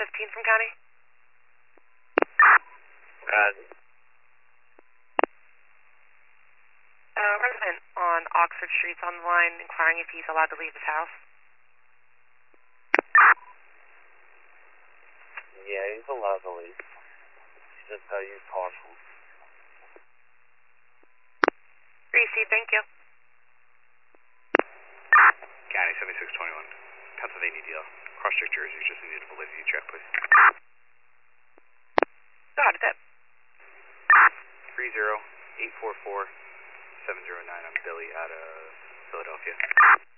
15 from county. Resident on Oxford Street's on the line inquiring if he's allowed to leave his house. Yeah, he's allowed to leave. He just got used partial. Receive, thank you. County 7621, Pennsylvania deal. Cross-check Jersey, just needed a validity check, please. Got it. 30844-709, I'm Billy out of Philadelphia.